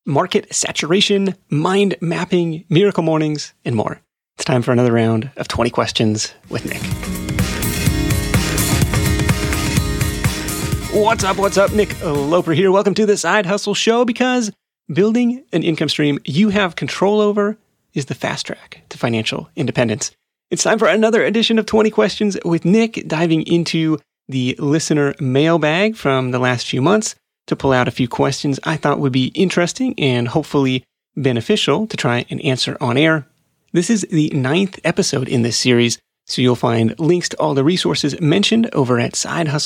market saturation, mind mapping, miracle mornings, and more. It's time for another round of 20 questions with Nick. What's up? Nick Loper here. Welcome to the Side Hustle Show, because building an income stream you have control over is the fast track to financial independence. It's time for another edition of 20 Questions with Nick, diving into the listener mailbag from the last few months to pull out a few questions I thought would be interesting and hopefully beneficial to try and answer on air. This is the 9th episode in this series, so you'll find links to all the resources mentioned over at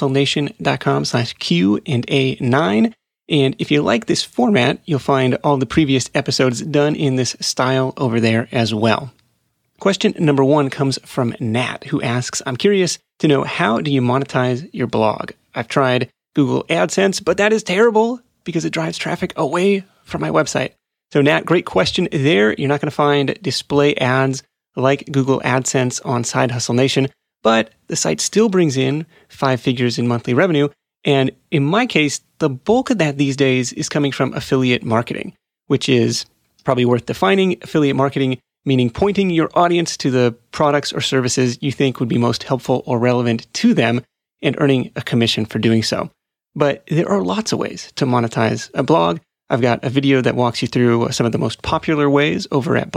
sidehustlenation.com/Q&A9. And if you like this format, you'll find all the previous episodes done in this style over there as well. Question number 1 comes from Nat, who asks, I'm curious to know, how do you monetize your blog? I've tried Google AdSense, but that is terrible because it drives traffic away from my website. So Nat, great question there. You're not going to find display ads like Google AdSense on Side Hustle Nation, but the site still brings in 5 figures in monthly revenue. And in my case, the bulk of that these days is coming from affiliate marketing, which is probably worth defining. Affiliate marketing meaning pointing your audience to the products or services you think would be most helpful or relevant to them and earning a commission for doing so. But there are lots of ways to monetize a blog. I've got a video that walks you through some of the most popular ways over at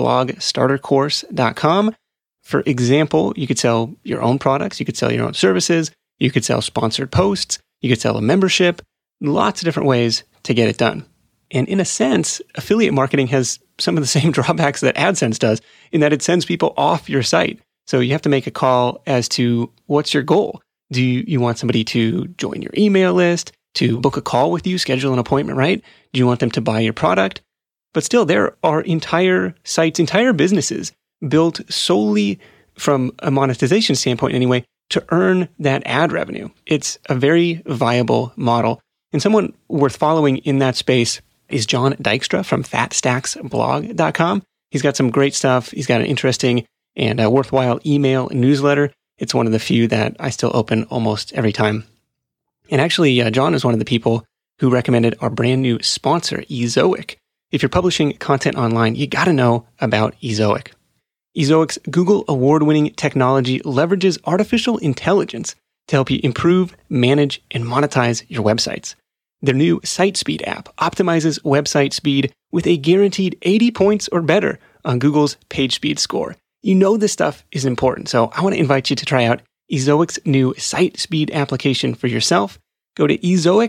blogstartercourse.com. For example, you could sell your own products, you could sell your own services, you could sell sponsored posts, you could sell a membership, lots of different ways to get it done. And in a sense, affiliate marketing has some of the same drawbacks that AdSense does, in that it sends people off your site. So you have to make a call as to what's your goal. Do you want somebody to join your email list, to book a call with you, schedule an appointment, right? Do you want them to buy your product? But still, there are entire sites, entire businesses built solely from a monetization standpoint anyway, to earn that ad revenue. It's a very viable model. And someone worth following in that space is John Dykstra from fatstacksblog.com. He's got some great stuff. He's got an interesting and worthwhile email newsletter. It's one of the few that I still open almost every time. And actually, John is one of the people who recommended our brand new sponsor, Ezoic. If you're publishing content online, you got to know about Ezoic. Ezoic's Google award-winning technology leverages artificial intelligence to help you improve, manage, and monetize your websites. Their new Site Speed app optimizes website speed with a guaranteed 80 points or better on Google's page speed score. You know this stuff is important, so I want to invite you to try out Ezoic's new Site Speed application for yourself. Go to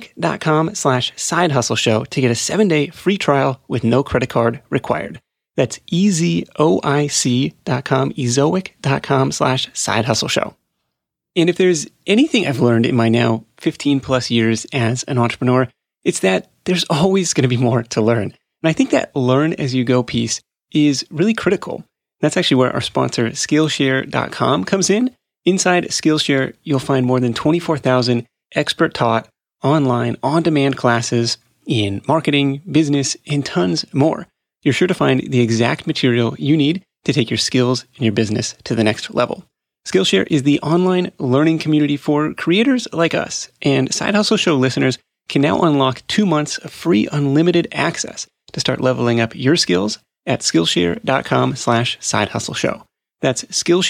ezoic.com/sidehustleshow to get a 7-day free trial with no credit card required. That's ezoic.com, ezoic.com/sidehustleshow. And if there's anything I've learned in my now 15 plus years as an entrepreneur, it's that there's always going to be more to learn. And I think that learn as you go piece is really critical. That's actually where our sponsor Skillshare.com comes in. Inside Skillshare, you'll find more than 24,000 expert taught online on-demand classes in marketing, business, and tons more. You're sure to find the exact material you need to take your skills and your business to the next level. Skillshare is the online learning community for creators like us, and Side Hustle Show listeners can now unlock 2 months of free unlimited access to start leveling up your skills at Skillshare.com/sidehustleshow. That's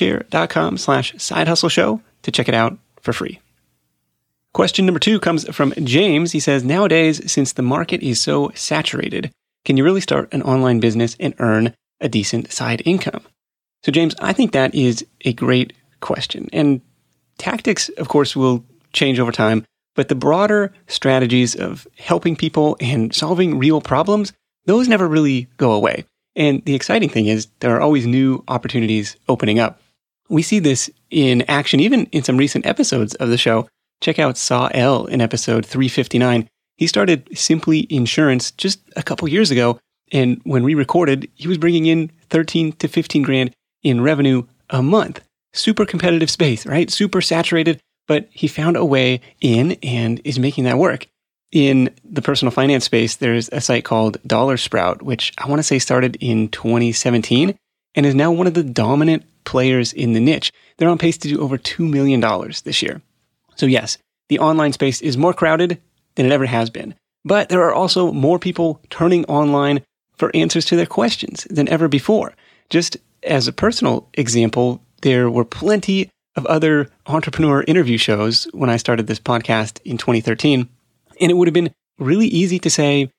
Skillshare.com/sidehustleshow to check it out for free. Question number 2 comes from James. He says, nowadays, since the market is so saturated, can you really start an online business and earn a decent side income? So James, I think that is a great question. And tactics, of course, will change over time, but the broader strategies of helping people and solving real problems, those never really go away. And the exciting thing is there are always new opportunities opening up. We see this in action, even in some recent episodes of the show. Check out Saw L in episode 359. He started Simply Insurance just a couple years ago. And when we recorded, he was bringing in 13 to 15 grand in revenue a month. Super competitive space, right? Super saturated, but he found a way in and is making that work. In the personal finance space, there's a site called Dollar Sprout, which I want to say started in 2017 and is now one of the dominant players in the niche. They're on pace to do over $2 million this year. So yes, the online space is more crowded than it ever has been, But there are also more people turning online for answers to their questions than ever before. Just as a personal example, there were plenty of other entrepreneur interview shows when I started this podcast in 2013. And it would have been really easy to say,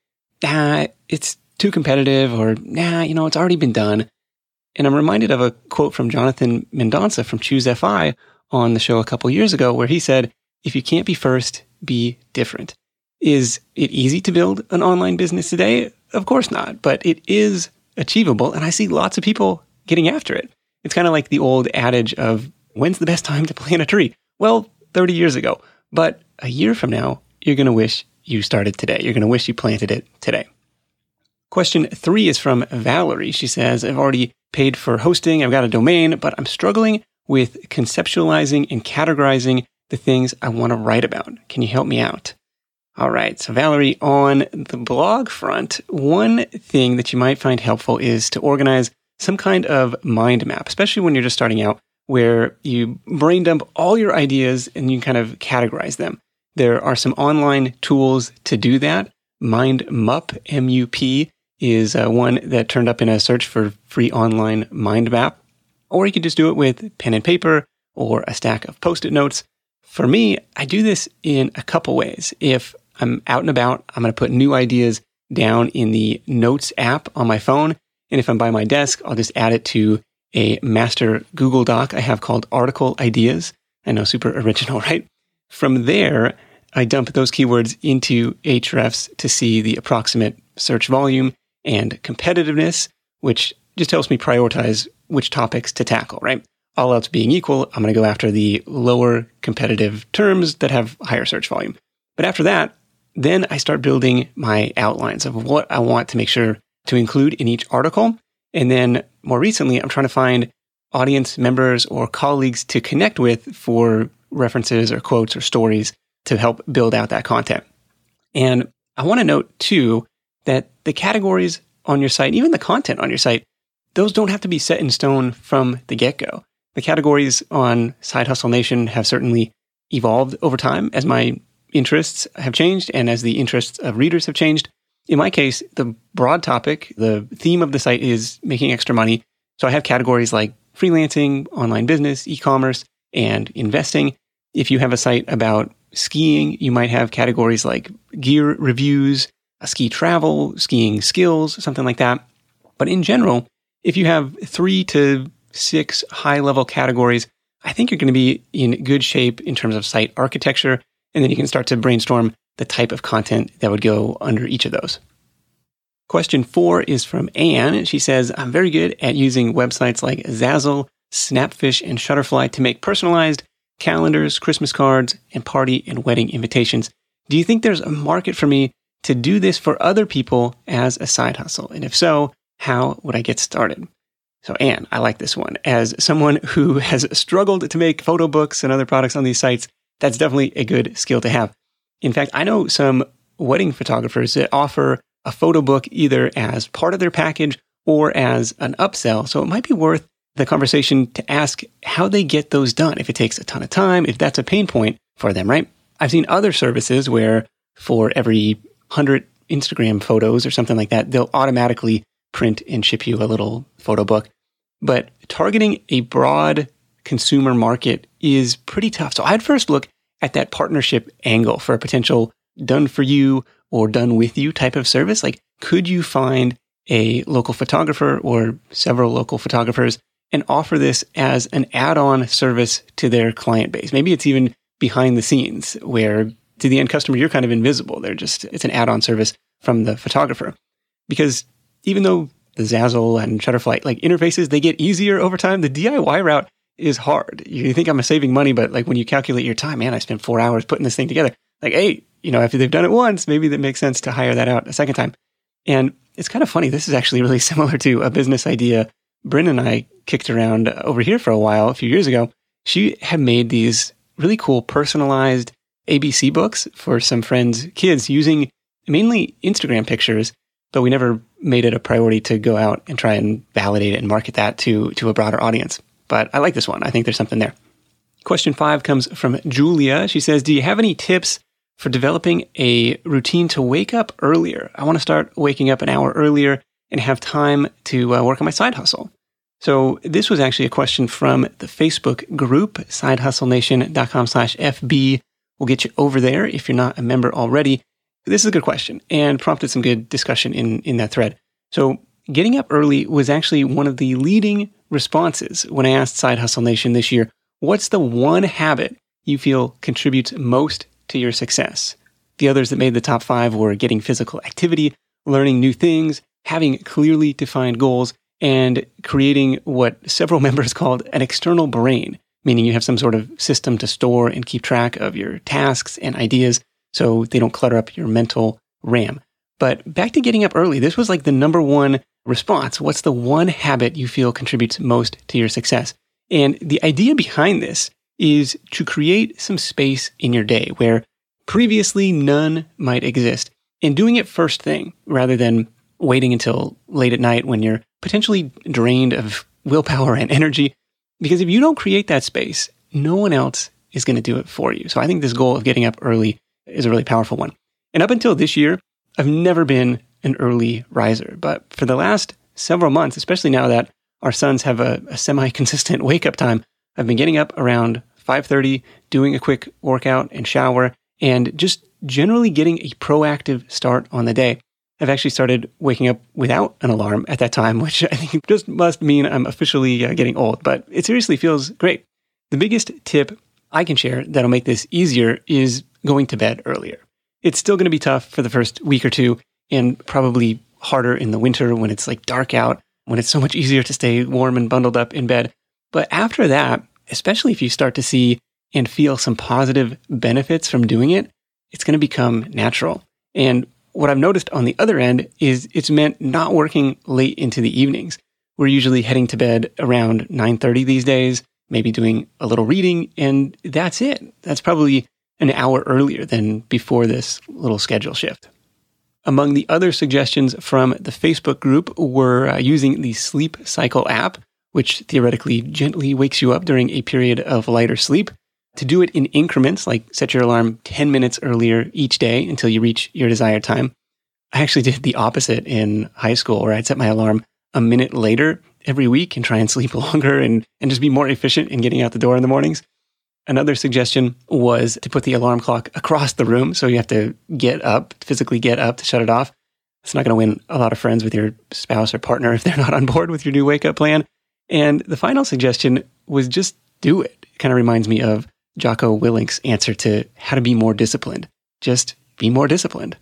it's too competitive, or it's already been done. And I'm reminded of a quote from Jonathan Mendonça from Choose FI on the show a couple years ago, where he said, if you can't be first, be different. Is it easy to build an online business today? Of course not, but it is achievable. And I see lots of people getting after it. It's kind of like the old adage of, when's the best time to plant a tree? Well, 30 years ago. But a year from now, you're going to wish you started today. You're going to wish you planted it today. Question 3 is from Valerie. She says, I've already paid for hosting. I've got a domain, but I'm struggling with conceptualizing and categorizing the things I want to write about. Can you help me out? All right. So Valerie, on the blog front, one thing that you might find helpful is to organize some kind of mind map, especially when you're just starting out, where you brain dump all your ideas and you kind of categorize them. There are some online tools to do that. MindMup, M-U-P, is one that turned up in a search for free online mind map. Or you could just do it with pen and paper or a stack of Post-it notes. For me, I do this in a couple ways. If I'm out and about, I'm going to put new ideas down in the Notes app on my phone. And if I'm by my desk, I'll just add it to a master Google Doc I have called Article Ideas. I know, super original, right? From there, I dump those keywords into Ahrefs to see the approximate search volume and competitiveness, which just helps me prioritize which topics to tackle, right? All else being equal, I'm going to go after the lower competitive terms that have higher search volume. But after that, then I start building my outlines of what I want to make sure to include in each article. And then more recently, I'm trying to find audience members or colleagues to connect with for references or quotes or stories to help build out that content. And I want to note too that the categories on your site, even the content on your site, those don't have to be set in stone from the get-go. The categories on Side Hustle Nation have certainly evolved over time as my interests have changed and as the interests of readers have changed. In my case, the broad topic, the theme of the site is making extra money. So I have categories like freelancing, online business, e-commerce, and investing. If you have a site about skiing, you might have categories like gear reviews, ski travel, skiing skills, something like that. But in general, if you have 3 to 6 high-level categories, I think you're going to be in good shape in terms of site architecture, and then you can start to brainstorm the type of content that would go under each of those. Question 4 is from Anne. She says, I'm very good at using websites like Zazzle, Snapfish, and Shutterfly to make personalized calendars, Christmas cards, and party and wedding invitations. Do you think there's a market for me to do this for other people as a side hustle? And if so, how would I get started? So Anne, I like this one. As someone who has struggled to make photo books and other products on these sites, that's definitely a good skill to have. In fact, I know some wedding photographers that offer a photo book either as part of their package or as an upsell. So it might be worth the conversation to ask how they get those done. If it takes a ton of time, if that's a pain point for them, right? I've seen other services where for every 100 Instagram photos or something like that, they'll automatically print and ship you a little photo book. But targeting a broad consumer market is pretty tough. So I'd first look at that partnership angle for a potential done for you or done with you type of service. Like, could you find a local photographer or several local photographers and offer this as an add-on service to their client base? Maybe it's even behind the scenes where to the end customer, you're kind of invisible. It's an add-on service from the photographer. Because even though the Zazzle and Shutterfly interfaces, they get easier over time, the DIY route is hard. You think I'm saving money, but when you calculate your time, man, I spent 4 hours putting this thing together. Hey, if they've done it once, maybe that makes sense to hire that out a second time. And it's kind of funny. This is actually really similar to a business idea Bryn and I kicked around over here for a while a few years ago. She had made these really cool personalized ABC books for some friends' kids using mainly Instagram pictures, but we never made it a priority to go out and try and validate it and market that to a broader audience. But I like this one. I think there's something there. Question 5 comes from Julia. She says, do you have any tips for developing a routine to wake up earlier. I want to start waking up an hour earlier and have time to work on my side hustle. So this was actually a question from the Facebook group, sidehustlenation.com/FB. We'll get you over there if you're not a member already. This is a good question and prompted some good discussion in that thread. So getting up early was actually one of the leading responses when I asked Side Hustle Nation this year, what's the one habit you feel contributes most to your success? The others that made the top 5 were getting physical activity, learning new things, having clearly defined goals, and creating what several members called an external brain, meaning you have some sort of system to store and keep track of your tasks and ideas so they don't clutter up your mental RAM. But back to getting up early, this was like the number one response. What's the one habit you feel contributes most to your success? And the idea behind this is to create some space in your day where previously none might exist, and doing it first thing rather than waiting until late at night when you're potentially drained of willpower and energy. Because if you don't create that space, no one else is going to do it for you. So I think this goal of getting up early is a really powerful one. And up until this year, I've never been an early riser. But for the last several months, especially now that our sons have a semi-consistent wake-up time, I've been getting up around 5:30, doing a quick workout and shower, and just generally getting a proactive start on the day. I've actually started waking up without an alarm at that time, which I think just must mean I'm officially getting old, but it seriously feels great. The biggest tip I can share that'll make this easier is going to bed earlier. It's still going to be tough for the first week or two, and probably harder in the winter when it's like dark out, when it's so much easier to stay warm and bundled up in bed. But after that, especially if you start to see and feel some positive benefits from doing it, it's going to become natural. And what I've noticed on the other end is it's meant not working late into the evenings. We're usually heading to bed around 9:30 these days, maybe doing a little reading, and that's it. That's probably an hour earlier than before this little schedule shift. Among the other suggestions from the Facebook group were using the Sleep Cycle app, which theoretically gently wakes you up during a period of lighter sleep. To do it in increments, like set your alarm 10 minutes earlier each day until you reach your desired time. I actually did the opposite in high school, where I'd set my alarm a minute later every week and try and sleep longer and just be more efficient in getting out the door in the mornings. Another suggestion was to put the alarm clock across the room, so you have to physically get up to shut it off. It's not going to win a lot of friends with your spouse or partner if they're not on board with your new wake-up plan. And the final suggestion was just do it. It kind of reminds me of Jocko Willink's answer to how to be more disciplined. Just be more disciplined.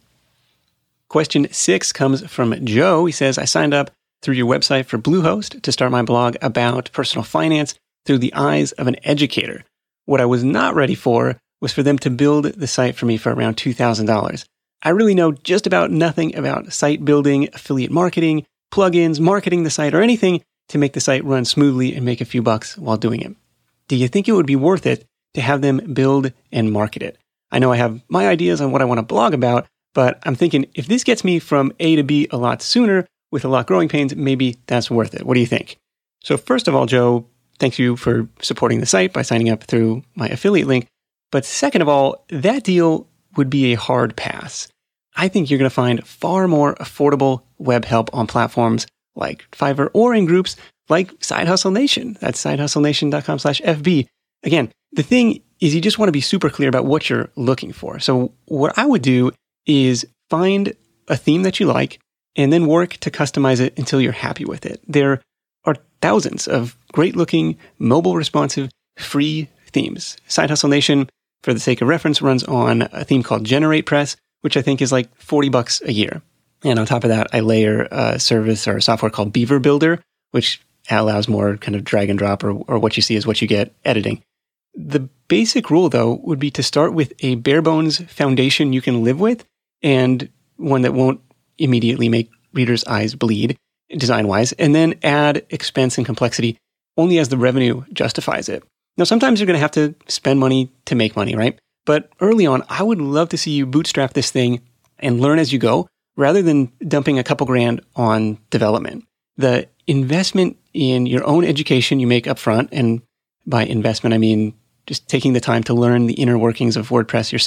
Question 6 comes from Joe. He says, I signed up through your website for Bluehost to start my blog about personal finance through the eyes of an educator. What I was not ready for was for them to build the site for me for around $2,000. I really know just about nothing about site building, affiliate marketing, plugins, marketing the site, or anything to make the site run smoothly and make a few bucks while doing it. Do you think it would be worth it to have them build and market it? I know I have my ideas on what I want to blog about, but I'm thinking if this gets me from A to B a lot sooner with a lot growing pains, maybe that's worth it. What do you think? So first of all, Joe, thank you for supporting the site by signing up through my affiliate link. But second of all, that deal would be a hard pass. I think you're going to find far more affordable web help on platforms like Fiverr or in groups like Side Hustle Nation. That's sidehustlenation.com/FB. Again, the thing is you just want to be super clear about what you're looking for. So what I would do is find a theme that you like and then work to customize it until you're happy with it. There are thousands of great-looking, mobile responsive, free themes. Side Hustle Nation, for the sake of reference, runs on a theme called GeneratePress, which I think is like $40 a year. And on top of that, I layer a service or a software called Beaver Builder, which allows more kind of drag and drop or what you see is what you get editing. The basic rule, though, would be to start with a bare bones foundation you can live with and one that won't immediately make readers' eyes bleed design-wise, and then add expense and complexity only as the revenue justifies it. Now, sometimes you're going to have to spend money to make money, right? But early on, I would love to see you bootstrap this thing and learn as you go, rather than dumping a couple grand on development. The investment in your own education you make upfront, and by investment, I mean just taking the time to learn the inner workings of WordPress yourself,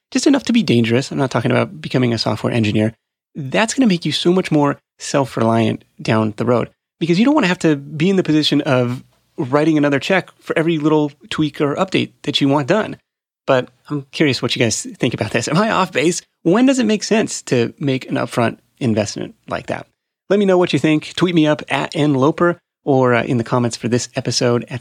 just enough to be dangerous. I'm not talking about becoming a software engineer. That's going to make you so much more self-reliant down the road because you don't want to have to be in the position of writing another check for every little tweak or update that you want done. But I'm curious what you guys think about this. Am I off base? When does it make sense to make an upfront investment like that? Let me know what you think. Tweet me up at nloper or in the comments for this episode at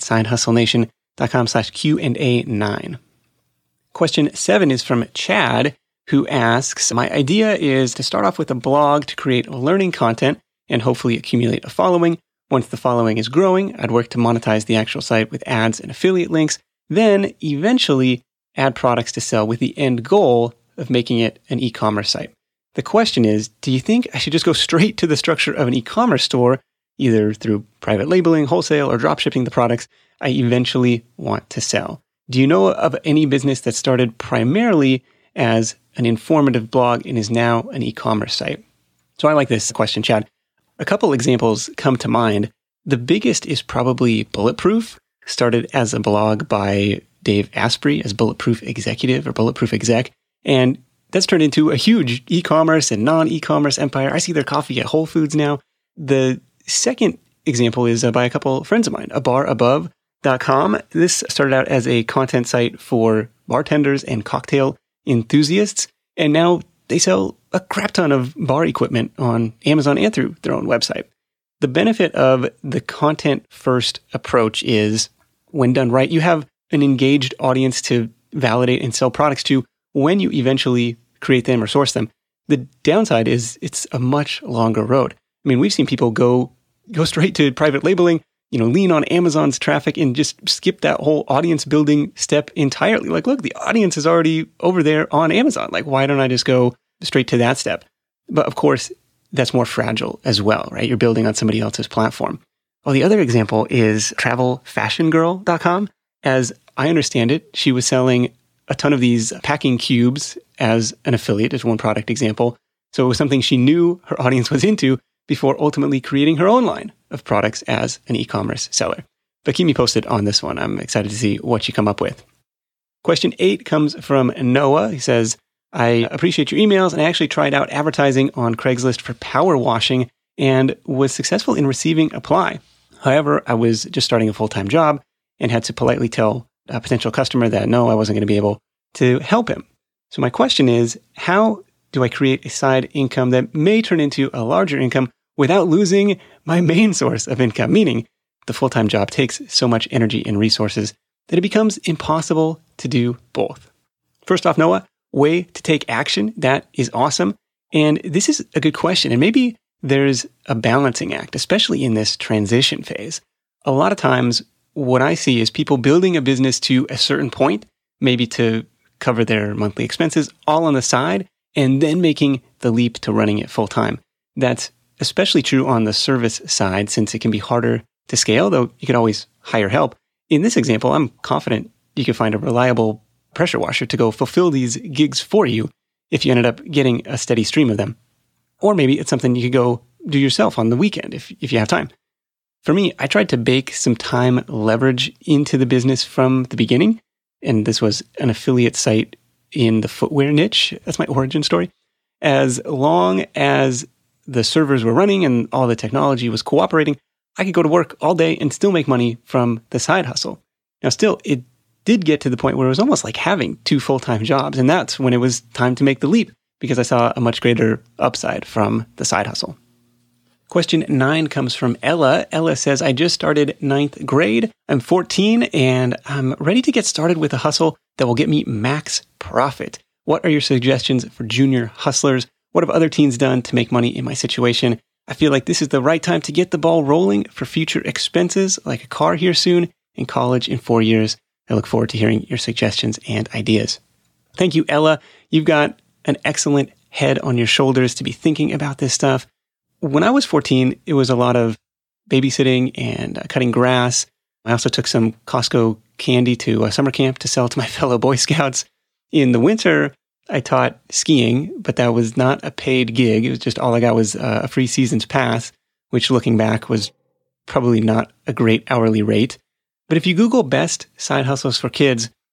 sidehustlenation.com/Q&A9. Question 7 is from Chad, who asks, my idea is to start off with a blog to create learning content and hopefully accumulate a following. Once the following is growing, I'd work to monetize the actual site with ads and affiliate links, then eventually add products to sell with the end goal of making it an e-commerce site. The question is, do you think I should just go straight to the structure of an e-commerce store, either through private labeling, wholesale, or dropshipping the products I eventually want to sell? Do you know of any business that started primarily as an informative blog and is now an e-commerce site? So I like this question, Chad. A couple examples come to mind. The biggest is probably Bulletproof, started as a blog by Dave Asprey as Bulletproof Executive or Bulletproof Exec. And that's turned into a huge e-commerce and non-e-commerce empire. I see their coffee at Whole Foods now. The second example is by a couple friends of mine, abarabove.com. This started out as a content site for bartenders and cocktail enthusiasts. And now they sell a crap ton of bar equipment on Amazon and through their own website. The benefit of the content-first approach is, when done right, you have an engaged audience to validate and sell products to when you eventually create them or source them. The downside is it's a much longer road. I mean, we've seen people go straight to private labeling, lean on Amazon's traffic and just skip that whole audience building step entirely. Like, look, the audience is already over there on Amazon. Like, why don't I just go straight to that step? But of course, that's more fragile as well, right? You're building on somebody else's platform. Well, the other example is travelfashionGirl.com. As I understand it, she was selling a ton of these packing cubes as an affiliate, as one product example. So it was something she knew her audience was into before ultimately creating her own line of products as an e-commerce seller. But keep me posted on this one. I'm excited to see what you come up with. Question 8 comes from Noah. He says, I appreciate your emails, and I actually tried out advertising on Craigslist for power washing and was successful in receiving apply. However, I was just starting a full-time job and had to politely tell a potential customer that no, I wasn't going to be able to help him. So my question is, how do I create a side income that may turn into a larger income without losing my main source of income? Meaning, the full-time job takes so much energy and resources that it becomes impossible to do both. First off, Noah, way to take action. That is awesome. And this is a good question. And maybe there's a balancing act, especially in this transition phase. A lot of times, what I see is people building a business to a certain point, maybe to cover their monthly expenses, all on the side, and then making the leap to running it full time. That's especially true on the service side, since it can be harder to scale, though you can always hire help. In this example, I'm confident you can find a reliable pressure washer to go fulfill these gigs for you if you ended up getting a steady stream of them. Or maybe it's something you could go do yourself on the weekend if you have time. For me, I tried to bake some time leverage into the business from the beginning, and this was an affiliate site in the footwear niche. That's my origin story. As long as the servers were running and all the technology was cooperating, I could go to work all day and still make money from the side hustle. Now, still, it did get to the point where it was almost like having 2 full-time jobs, and that's when it was time to make the leap because I saw a much greater upside from the side hustle. Question 9 comes from Ella. Ella says, I just started 9th grade. I'm 14 and I'm ready to get started with a hustle that will get me max profit. What are your suggestions for junior hustlers? What have other teens done to make money in my situation? I feel like this is the right time to get the ball rolling for future expenses, like a car here soon and college in 4 years. I look forward to hearing your suggestions and ideas. Thank you, Ella. You've got an excellent head on your shoulders to be thinking about this stuff. When I was 14, it was a lot of babysitting and cutting grass. I also took some Costco candy to a summer camp to sell to my fellow Boy Scouts. In the winter, I taught skiing, but that was not a paid gig. It was just all I got was a free season's pass, which looking back was probably not a great hourly rate. But if you Google best side hustles for kids,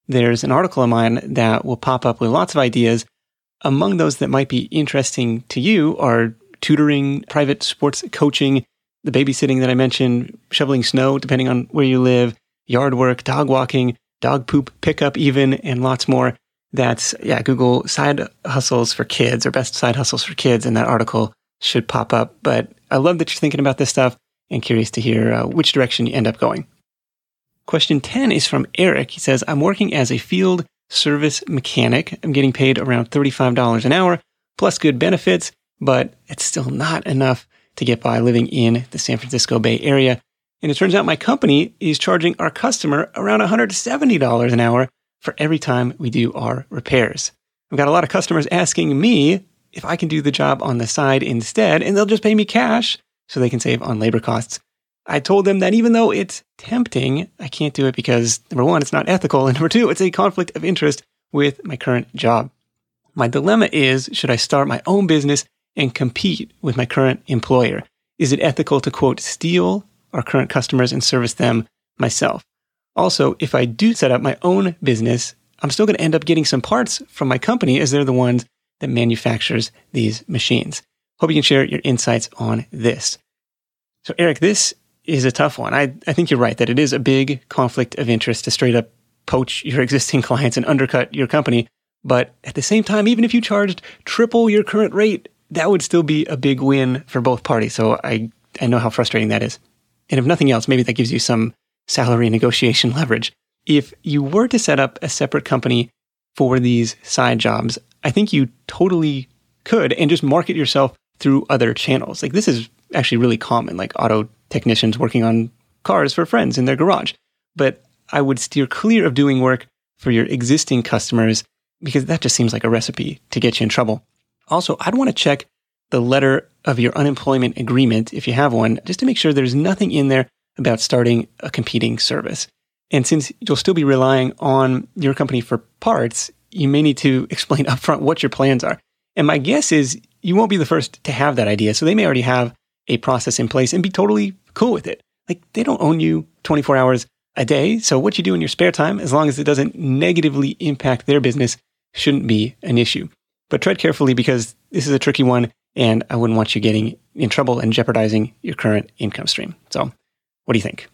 there's an article of mine that will pop up with lots of ideas. Among those that might be interesting to you are tutoring, private sports coaching, the babysitting that I mentioned, shoveling snow, depending on where you live, yard work, dog walking, dog poop pickup even, and lots more. That's, Google side hustles for kids or best side hustles for kids, and that article should pop up. But I love that you're thinking about this stuff and curious to hear which direction you end up going. Question 10 is from Eric. He says, I'm working as a field service mechanic. I'm getting paid around $35 an hour, plus good benefits, but it's still not enough to get by living in the San Francisco Bay Area. And it turns out my company is charging our customer around $170 an hour for every time we do our repairs. I've got a lot of customers asking me if I can do the job on the side instead, and they'll just pay me cash so they can save on labor costs. I told them that even though it's tempting, I can't do it because, number one, it's not ethical, and number two, it's a conflict of interest with my current job. My dilemma is, should I start my own business and compete with my current employer? Is it ethical to, quote, steal our current customers and service them myself? Also, if I do set up my own business, I'm still going to end up getting some parts from my company as they're the ones that manufactures these machines. Hope you can share your insights on this. So Eric, this is a tough one. I think you're right that it is a big conflict of interest to straight up poach your existing clients and undercut your company. But at the same time, even if you charged triple your current rate, that would still be a big win for both parties. So I know how frustrating that is. And if nothing else, maybe that gives you some salary negotiation leverage. If you were to set up a separate company for these side jobs, I think you totally could and just market yourself through other channels. Like this is actually really common, like auto technicians working on cars for friends in their garage. But I would steer clear of doing work for your existing customers because that just seems like a recipe to get you in trouble. Also, I'd want to check the letter of your unemployment agreement, if you have one, just to make sure there's nothing in there about starting a competing service. And since you'll still be relying on your company for parts, you may need to explain upfront what your plans are. And my guess is you won't be the first to have that idea. So they may already have a process in place and be totally cool with it. Like they don't own you 24 hours a day. So what you do in your spare time, as long as it doesn't negatively impact their business, shouldn't be an issue. But tread carefully because this is a tricky one and I wouldn't want you getting in trouble and jeopardizing your current income stream. So what do you think?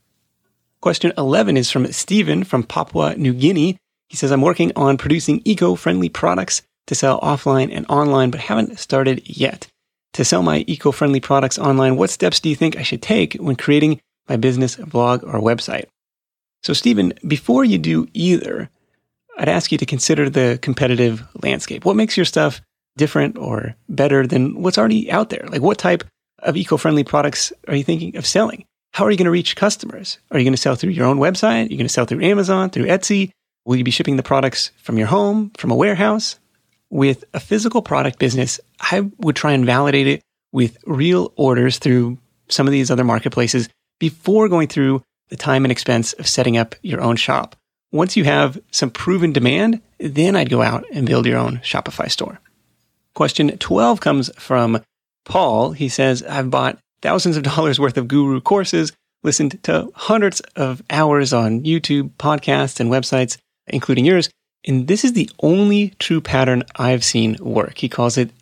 Question 11 is from Stephen from Papua New Guinea. He says, I'm working on producing eco-friendly products to sell offline and online, but haven't started yet. To sell my eco-friendly products online, what steps do you think I should take when creating my business blog or website? So Stephen, before you do either, I'd ask you to consider the competitive landscape. What makes your stuff different or better than what's already out there? Like what type of eco-friendly products are you thinking of selling? How are you going to reach customers? Are you going to sell through your own website? Are you going to sell through Amazon, through Etsy? Will you be shipping the products from your home, from a warehouse? With a physical product business, I would try and validate it with real orders through some of these other marketplaces before going through the time and expense of setting up your own shop. Once you have some proven demand, then I'd go out and build your own Shopify store. Question 12 comes from Paul. He says, I've bought thousands of dollars worth of guru courses, listened to hundreds of hours on YouTube, podcasts, and websites, including yours. And this is the only true pattern I've seen work. He calls it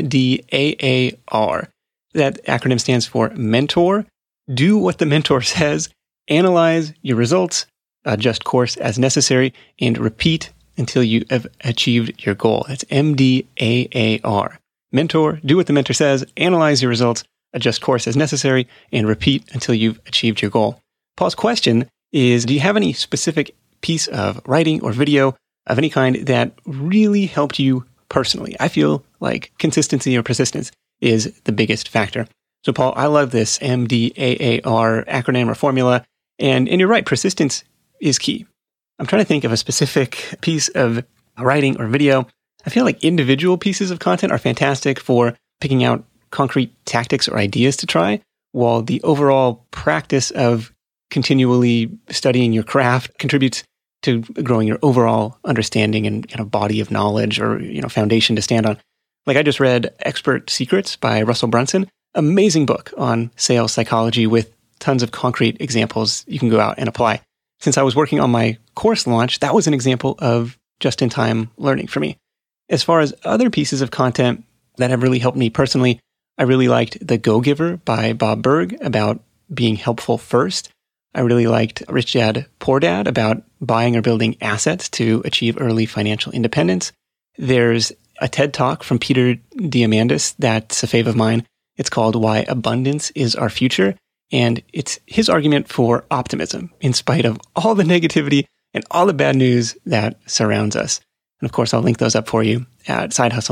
MDAAR. That acronym stands for mentor, do what the mentor says, analyze your results, adjust course as necessary, and repeat until you have achieved your goal. That's MDAAR. Mentor, do what the mentor says, analyze your results, adjust course as necessary, and repeat until you've achieved your goal. Paul's question is, do you have any specific piece of writing or video of any kind that really helped you personally? I feel like consistency or persistence is the biggest factor. So Paul, I love this MDAAR acronym or formula. And you're right, persistence is key. I'm trying to think of a specific piece of writing or video. I feel like individual pieces of content are fantastic for picking out concrete tactics or ideas to try, while the overall practice of continually studying your craft contributes to growing your overall understanding and kind of body of knowledge or, foundation to stand on. Like I just read Expert Secrets by Russell Brunson, amazing book on sales psychology with tons of concrete examples you can go out and apply. since I was working on my course launch, that was an example of just-in-time learning for me. As far as other pieces of content that have really helped me personally, I really liked The Go-Giver by Bob Burg about being helpful first. I really liked Rich Dad, Poor Dad about buying or building assets to achieve early financial independence. There's a TED Talk from Peter Diamandis that's a fave of mine. It's called Why Abundance is Our Future. And it's his argument for optimism in spite of all the negativity and all the bad news that surrounds us. And of course, I'll link those up for you at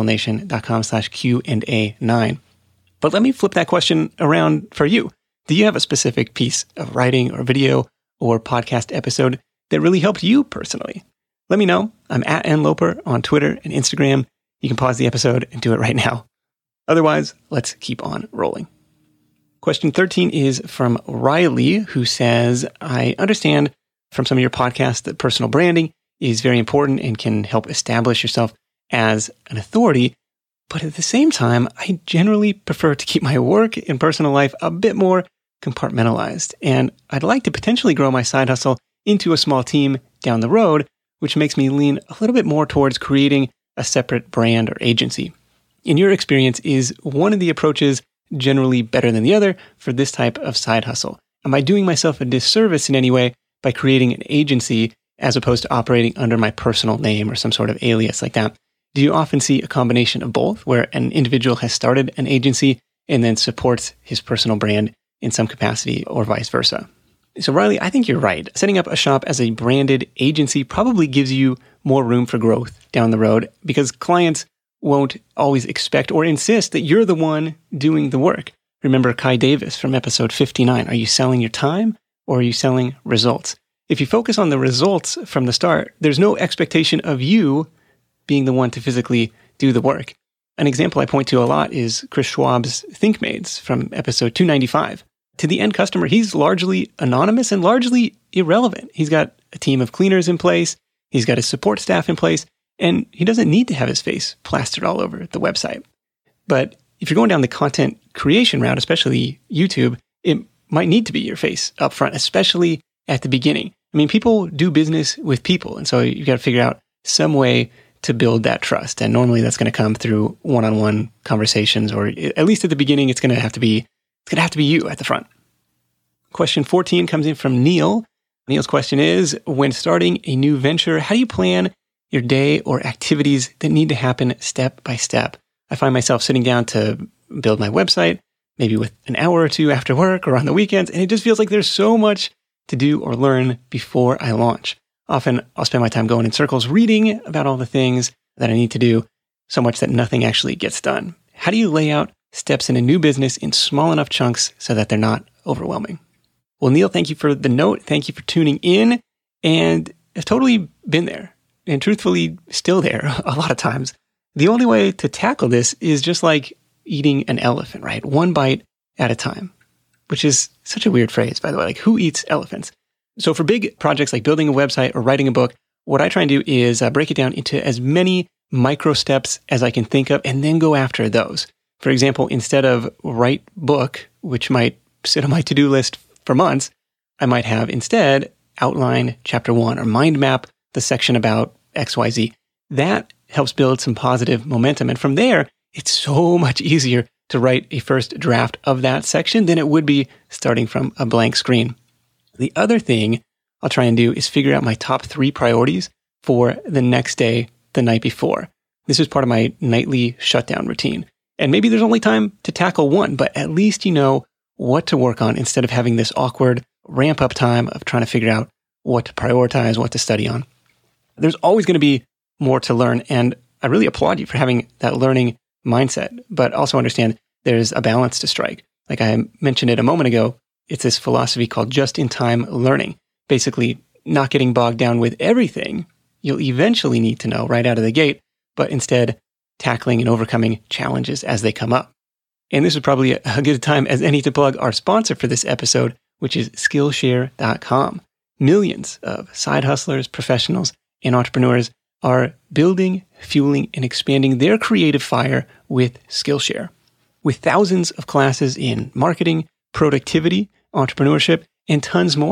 sidehustlenation.com/Q&A9. But let me flip that question around for you. Do you have a specific piece of writing or video or podcast episode that really helped you personally? Let me know. I'm at nloper on Twitter and Instagram. You can pause the episode and do it right now. Otherwise, let's keep on rolling. Question 13 is from Riley, who says, I understand from some of your podcasts that personal branding is very important and can help establish yourself as an authority. But at the same time, I generally prefer to keep my work and personal life a bit more compartmentalized. And I'd like to potentially grow my side hustle into a small team down the road, which makes me lean a little bit more towards creating a separate brand or agency. In your experience, is one of the approaches generally better than the other for this type of side hustle? Am I doing myself a disservice in any way by creating an agency as opposed to operating under my personal name or some sort of alias like that? Do you often see a combination of both, where an individual has started an agency and then supports his personal brand in some capacity or vice versa? So Riley, I think you're right. Setting up a shop as a branded agency probably gives you more room for growth down the road because clients won't always expect or insist that you're the one doing the work. Remember Kai Davis from episode 59. Are you selling your time or are you selling results? If you focus on the results from the start, there's no expectation of you being the one to physically do the work. An example I point to a lot is Chris Schwab's ThinkMaids from episode 295. To the end customer, he's largely anonymous and largely irrelevant. He's got a team of cleaners in place. He's got his support staff in place, and he doesn't need to have his face plastered all over the website. But if you're going down the content creation route, especially YouTube, it might need to be your face up front, especially at the beginning. I mean, people do business with people, and so you've got to figure out some way to build that trust. And normally that's going to come through one-on-one conversations, or at least at the beginning, it's going to have to be you at the front. Question 14 comes in from Neil. Neil's question is, when starting a new venture, how do you plan your day or activities that need to happen step by step? I find myself sitting down to build my website, maybe with an hour or two after work or on the weekends, and it just feels like there's so much to do or learn before I launch. Often I'll spend my time going in circles reading about all the things that I need to do, so much that nothing actually gets done. How do you lay out steps in a new business in small enough chunks so that they're not overwhelming? Well, Neil, thank you for the note. Thank you for tuning in. And I've totally been there and truthfully still there a lot of times. The only way to tackle this is just like eating an elephant, right? One bite at a time, which is such a weird phrase, by the way. Like, who eats elephants? So for big projects like building a website or writing a book, what I try and do is break it down into as many micro steps as I can think of and then go after those. For example, instead of write book, which might sit on my to-do list for months, I might have instead outline chapter 1 or mind map the section about XYZ. That helps build some positive momentum. And from there, it's so much easier to write a first draft of that section than it would be starting from a blank screen. The other thing I'll try and do is figure out my top 3 priorities for the next day, the night before. This is part of my nightly shutdown routine. And maybe there's only time to tackle one, but at least you know what to work on instead of having this awkward ramp up time of trying to figure out what to prioritize, what to study on. There's always going to be more to learn. And I really applaud you for having that learning mindset, but also understand there's a balance to strike. Like I mentioned it a moment ago, it's this philosophy called just-in-time learning. Basically, not getting bogged down with everything you'll eventually need to know right out of the gate, but instead tackling and overcoming challenges as they come up. And this is probably a good time as any to plug our sponsor for this episode, which is Skillshare.com. Millions of side hustlers, professionals, and entrepreneurs are building, fueling, and expanding their creative fire with Skillshare. With thousands of classes in marketing, productivity, entrepreneurship, and tons more,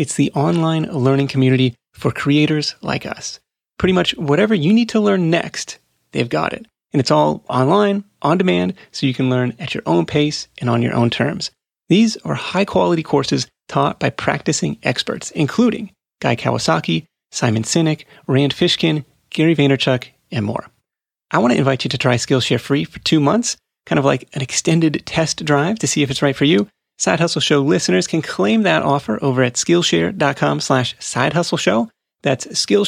It's the online learning community for creators like us. Pretty much whatever you need to learn next, they've got it. And it's all online, on demand, so you can learn at your own pace and on your own terms. These are high-quality courses taught by practicing experts, including Guy Kawasaki, Simon Sinek, Rand Fishkin, Gary Vaynerchuk, and more. I want to invite you to try Skillshare free for 2 months, kind of like an extended test drive to see if it's right for you. Side Hustle Show listeners can claim that offer over at Skillshare.com/sidehustleshow. That's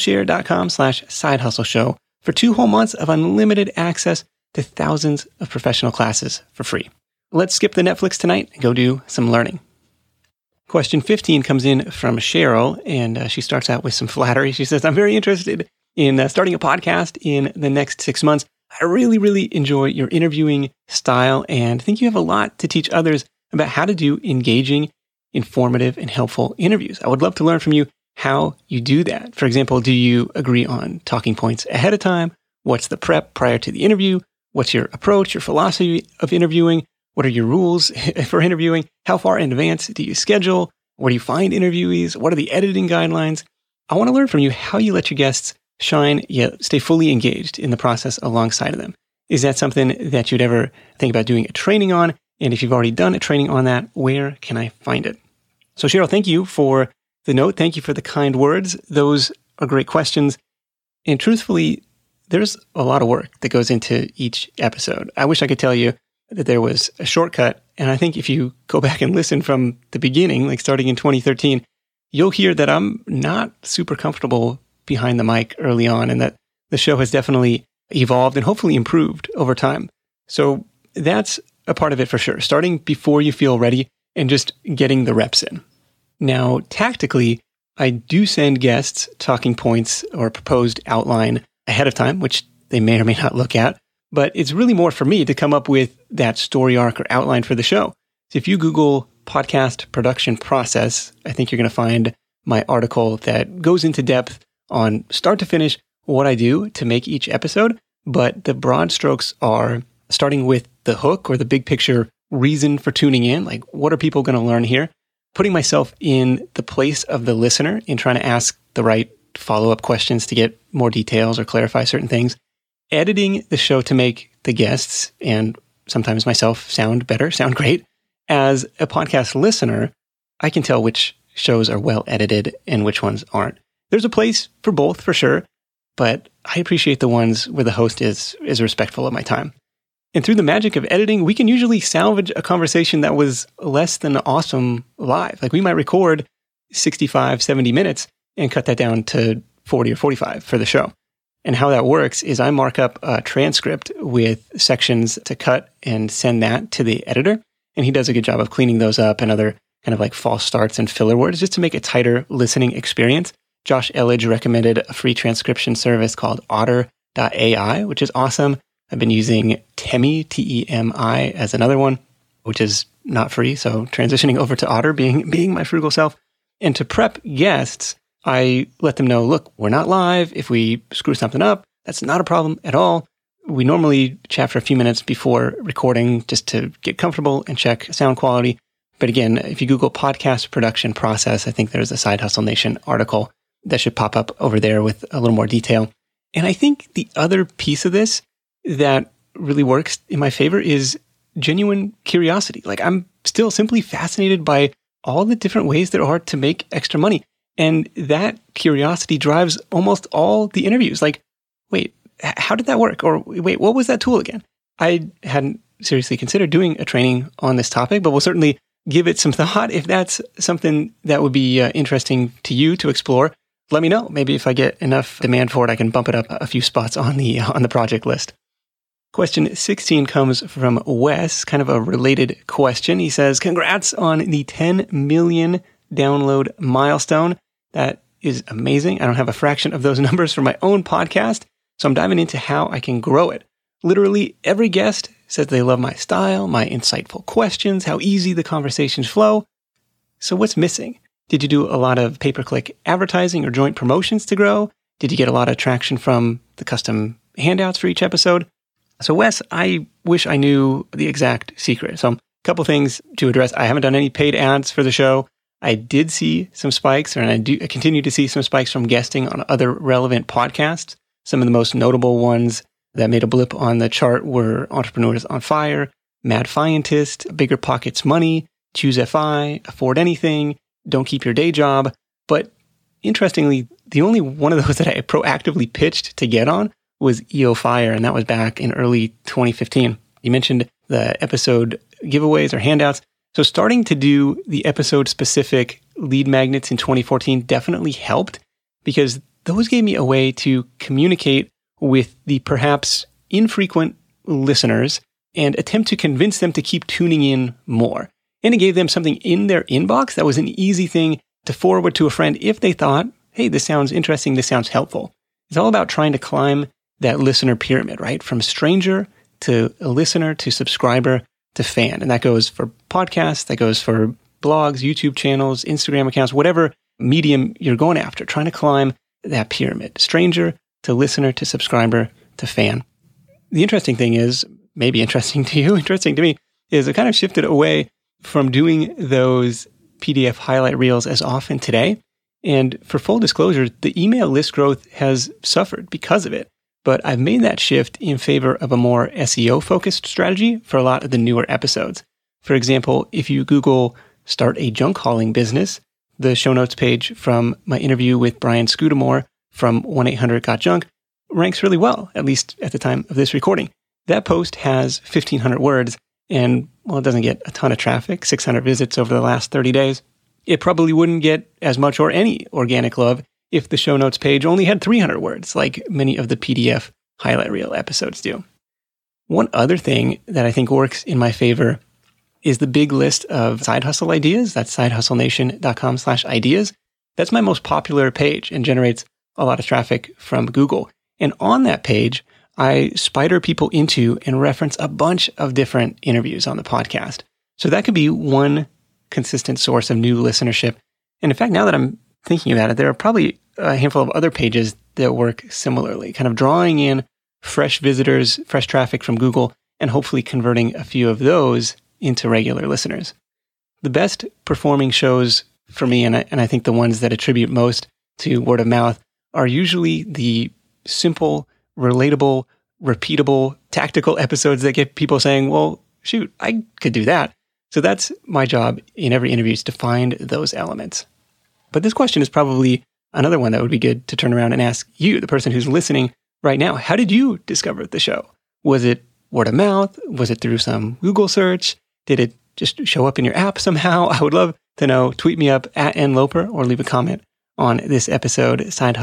Skillshare.com/sidehustleshow for 2 whole months of unlimited access to thousands of professional classes for free. Let's skip the Netflix tonight and go do some learning. Question 15 comes in from Cheryl, and she starts out with some flattery. She says, I'm very interested in starting a podcast in the next 6 months. I really, really enjoy your interviewing style and think you have a lot to teach others about how to do engaging, informative, and helpful interviews. I would love to learn from you how you do that. For example, do you agree on talking points ahead of time? What's the prep prior to the interview? What's your approach, your philosophy of interviewing? What are your rules for interviewing? How far in advance do you schedule? Where do you find interviewees? What are the editing guidelines? I want to learn from you how you let your guests shine yet stay fully engaged in the process alongside of them. Is that something that you'd ever think about doing a training on? And if you've already done a training on that, where can I find it? So Cheryl, thank you for the note. Thank you for the kind words. Those are great questions. And truthfully, there's a lot of work that goes into each episode. I wish I could tell you that there was a shortcut. And I think if you go back and listen from the beginning, like starting in 2013, you'll hear that I'm not super comfortable behind the mic early on, and that the show has definitely evolved and hopefully improved over time. So that's a part of it for sure. Starting before you feel ready and just getting the reps in. Now, tactically, I do send guests talking points or proposed outline ahead of time, which they may or may not look at, but it's really more for me to come up with that story arc or outline for the show. So if you Google podcast production process, I think you're going to find my article that goes into depth on start to finish what I do to make each episode. But the broad strokes are starting with the hook or the big picture reason for tuning in. Like, what are people going to learn here? Putting myself in the place of the listener and trying to ask the right follow-up questions to get more details or clarify certain things. Editing the show to make the guests and sometimes myself sound better, sound great. As a podcast listener, I can tell which shows are well edited and which ones aren't. There's a place for both for sure, but I appreciate the ones where the host is respectful of my time. And through the magic of editing, we can usually salvage a conversation that was less than awesome live. Like we might record 65, 70 minutes and cut that down to 40 or 45 for the show. And how that works is I mark up a transcript with sections to cut and send that to the editor. And he does a good job of cleaning those up and other kind of like false starts and filler words just to make a tighter listening experience. Josh Elledge recommended a free transcription service called Otter.ai, which is awesome. I've been using Temi, T-E-M-I, as another one, which is not free. So transitioning over to Otter, being my frugal self. And to prep guests, I let them know, look, we're not live. If we screw something up, that's not a problem at all. We normally chat for a few minutes before recording just to get comfortable and check sound quality. But again, if you Google podcast production process, I think there's a Side Hustle Nation article that should pop up over there with a little more detail. And I think the other piece of this that really works in my favor is genuine curiosity. Like I'm still simply fascinated by all the different ways there are to make extra money. And that curiosity drives almost all the interviews. Like, wait, how did that work? Or wait, what was that tool again? I hadn't seriously considered doing a training on this topic, but we'll certainly give it some thought. If that's something that would be interesting to you to explore, let me know. Maybe if I get enough demand for it, I can bump it up a few spots on the project list. Question 16 comes from Wes, kind of a related question. He says, congrats on the 10 million download milestone. That is amazing. I don't have a fraction of those numbers for my own podcast, so I'm diving into how I can grow it. Literally every guest says they love my style, my insightful questions, how easy the conversations flow. So what's missing? Did you do a lot of pay-per-click advertising or joint promotions to grow? Did you get a lot of traction from the custom handouts for each episode? So Wes, I wish I knew the exact secret. So a couple things to address. I haven't done any paid ads for the show. I did see some spikes, and I continue to see some spikes from guesting on other relevant podcasts. Some of the most notable ones that made a blip on the chart were Entrepreneurs on Fire, Mad Fientist, Bigger Pockets Money, Choose FI, Afford Anything, Don't Keep Your Day Job. But interestingly, the only one of those that I proactively pitched to get on was EO Fire, and that was back in early 2015. You mentioned the episode giveaways or handouts. So starting to do the episode-specific lead magnets in 2014 definitely helped, because those gave me a way to communicate with the perhaps infrequent listeners and attempt to convince them to keep tuning in more. And it gave them something in their inbox that was an easy thing to forward to a friend if they thought, hey, this sounds interesting, this sounds helpful. It's all about trying to climb that listener pyramid, right? From stranger to a listener to subscriber to fan. And that goes for podcasts, that goes for blogs, YouTube channels, Instagram accounts, whatever medium you're going after, trying to climb that pyramid. Stranger to listener to subscriber to fan. The interesting thing is, maybe interesting to you, interesting to me, is I kind of shifted away from doing those PDF highlight reels as often today. And for full disclosure, the email list growth has suffered because of it. But I've made that shift in favor of a more SEO-focused strategy for a lot of the newer episodes. For example, if you Google start a junk hauling business, the show notes page from my interview with Brian Scudamore from 1-800-GOT-JUNK ranks really well, at least at the time of this recording. That post has 1,500 words, and while it doesn't get a ton of traffic, 600 visits over the last 30 days, it probably wouldn't get as much or any organic love if the show notes page only had 300 words, like many of the PDF highlight reel episodes do. One other thing that I think works in my favor is the big list of side hustle ideas. That's sidehustlenation.com/ideas. That's my most popular page and generates a lot of traffic from Google. And on that page, I spider people into and reference a bunch of different interviews on the podcast. So that could be one consistent source of new listenership. And in fact, now that I'm thinking about it, there are probably a handful of other pages that work similarly, kind of drawing in fresh visitors, fresh traffic from Google, and hopefully converting a few of those into regular listeners. The best performing shows for me, and I think the ones that attribute most to word of mouth, are usually the simple, relatable, repeatable, tactical episodes that get people saying, well, shoot, I could do that. So that's my job in every interview, is to find those elements. But this question is probably another one that would be good to turn around and ask you, the person who's listening right now. How did you discover the show? Was it word of mouth? Was it through some Google search? Did it just show up in your app somehow? I would love to know. Tweet me up at nloper or leave a comment on this episode,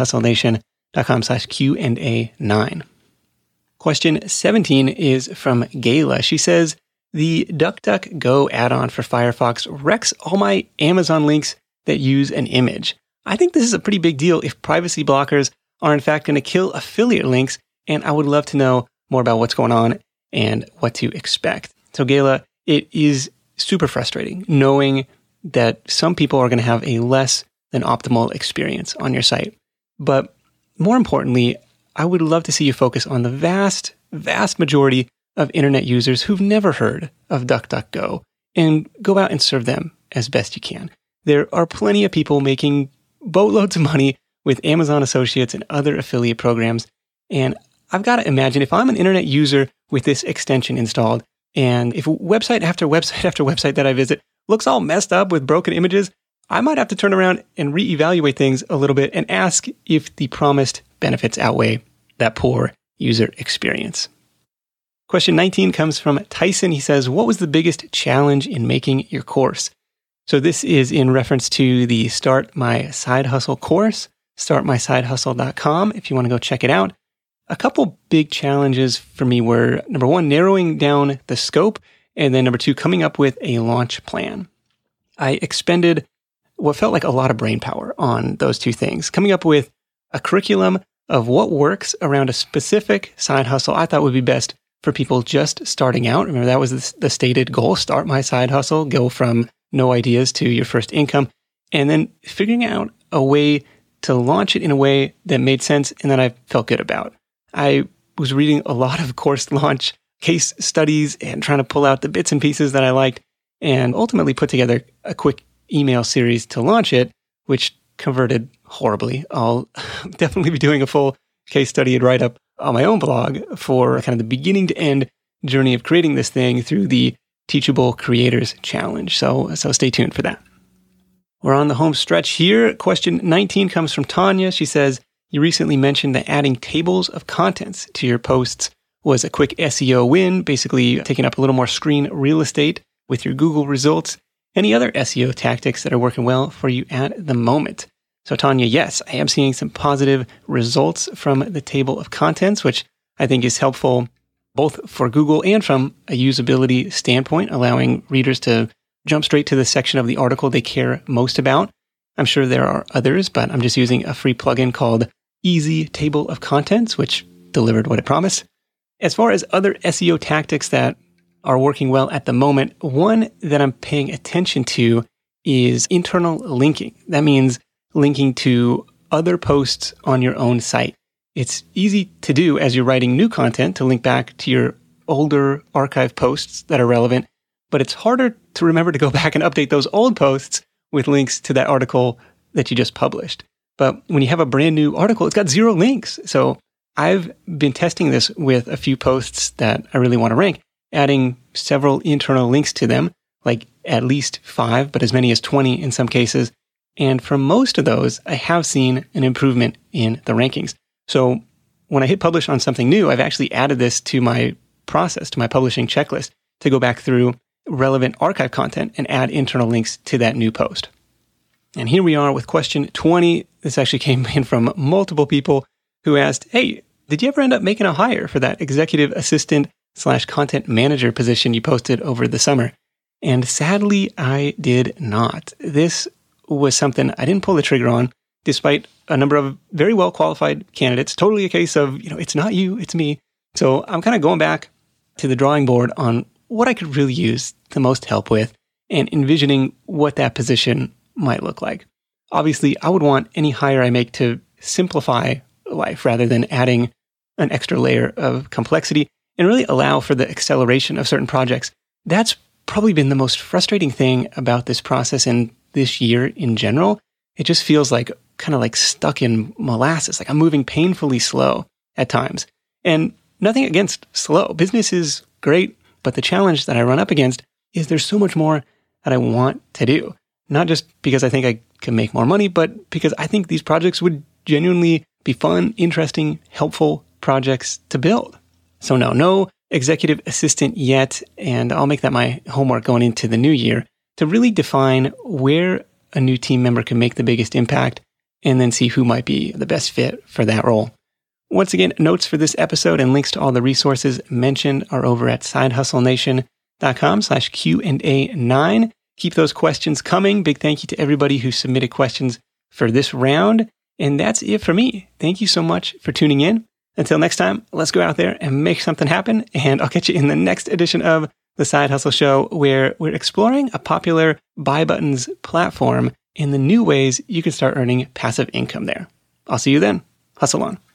sidehustlenation.com/Q&A9. Question 17 is from Gayla. She says, the DuckDuckGo add-on for Firefox wrecks all my Amazon links that use an image. I think this is a pretty big deal if privacy blockers are in fact going to kill affiliate links, and I would love to know more about what's going on and what to expect. So Gayla, it is super frustrating knowing that some people are going to have a less than optimal experience on your site. But more importantly, I would love to see you focus on the vast, vast majority of internet users who've never heard of DuckDuckGo and go out and serve them as best you can. There are plenty of people making boatloads of money with Amazon Associates and other affiliate programs. And I've got to imagine if I'm an internet user with this extension installed, and if website after website after website that I visit looks all messed up with broken images, I might have to turn around and reevaluate things a little bit and ask if the promised benefits outweigh that poor user experience. Question 19 comes from Tyson. He says, what was the biggest challenge in making your course? So this is in reference to the Start My Side Hustle course, startmysidehustle.com, if you want to go check it out. A couple big challenges for me were, number one, narrowing down the scope, and then number two, coming up with a launch plan. I expended what felt like a lot of brain power on those two things. Coming up with a curriculum of what works around a specific side hustle I thought would be best for people just starting out. Remember, that was the stated goal, start my side hustle, go from no ideas to your first income, and then figuring out a way to launch it in a way that made sense and that I felt good about. I was reading a lot of course launch case studies and trying to pull out the bits and pieces that I liked, and ultimately put together a quick email series to launch it, which converted horribly. I'll definitely be doing a full case study and write-up on my own blog for kind of the beginning to end journey of creating this thing through the Teachable Creators Challenge. So stay tuned for that. We're on the home stretch here. Question 19 comes from Tanya. She says, you recently mentioned that adding tables of contents to your posts was a quick SEO win, basically taking up a little more screen real estate with your Google results. Any other SEO tactics that are working well for you at the moment? So Tanya, yes, I am seeing some positive results from the table of contents, which I think is helpful both for Google and from a usability standpoint, allowing readers to jump straight to the section of the article they care most about. I'm sure there are others, but I'm just using a free plugin called Easy Table of Contents, which delivered what it promised. As far as other SEO tactics that are working well at the moment, one that I'm paying attention to is internal linking. That means linking to other posts on your own site. It's easy to do as you're writing new content to link back to your older archive posts that are relevant, but it's harder to remember to go back and update those old posts with links to that article that you just published. But when you have a brand new article, it's got 0 links. So I've been testing this with a few posts that I really want to rank, adding several internal links to them, like at least 5, but as many as 20 in some cases. And for most of those, I have seen an improvement in the rankings. So when I hit publish on something new, I've actually added this to my process, to my publishing checklist, to go back through relevant archive content and add internal links to that new post. And here we are with question 20. This actually came in from multiple people who asked, hey, did you ever end up making a hire for that executive assistant / content manager position you posted over the summer? And sadly, I did not. This was something I didn't pull the trigger on, despite a number of very well qualified candidates. Totally a case of, it's not you, it's me. So I'm kind of going back to the drawing board on what I could really use the most help with and envisioning what that position might look like. Obviously, I would want any hire I make to simplify life rather than adding an extra layer of complexity and really allow for the acceleration of certain projects. That's probably been the most frustrating thing about this process and this year in general. It just feels like kind of like stuck in molasses, like I'm moving painfully slow at times. And nothing against slow. Business is great, but the challenge that I run up against is there's so much more that I want to do. Not just because I think I can make more money, but because I think these projects would genuinely be fun, interesting, helpful projects to build. So no executive assistant yet, and I'll make that my homework going into the new year to really define where a new team member can make the biggest impact and then see who might be the best fit for that role. Once again, notes for this episode and links to all the resources mentioned are over at sidehustlenation.com/Q&A9. Keep those questions coming. Big thank you to everybody who submitted questions for this round. And that's it for me. Thank you so much for tuning in. Until next time, let's go out there and make something happen. And I'll catch you in the next edition of The Side Hustle Show, where we're exploring a popular buy buttons platform and the new ways you can start earning passive income there. I'll see you then. Hustle on.